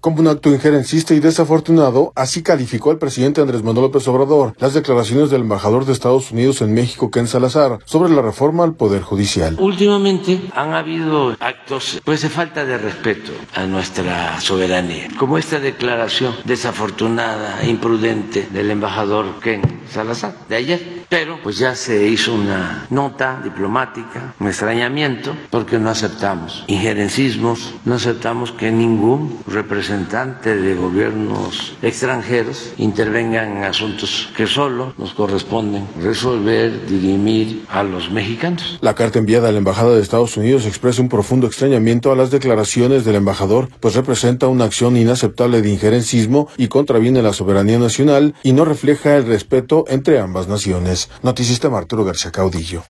como un acto injerencista y desafortunado. Así calificó el presidente Andrés Manuel López Obrador las declaraciones del embajador de Estados Unidos en México, Ken Salazar, sobre la reforma al Poder Judicial. Últimamente han habido actos pues de falta de respeto a nuestra soberanía, como esta declaración desafortunada, imprudente del embajador Ken Salazar de ayer. Pero pues ya se hizo una nota diplomática, un extrañamiento, porque no aceptamos injerencismos, no aceptamos que ningún representante de gobiernos extranjeros intervenga en asuntos que solo nos corresponden resolver, dirimir a los mexicanos. La carta enviada a la Embajada de Estados Unidos expresa un profundo extrañamiento a las declaraciones del embajador, pues representa una acción inaceptable de injerencismo y contraviene la soberanía nacional y no refleja el respeto entre ambas naciones. Noticista Arturo García Caudillo.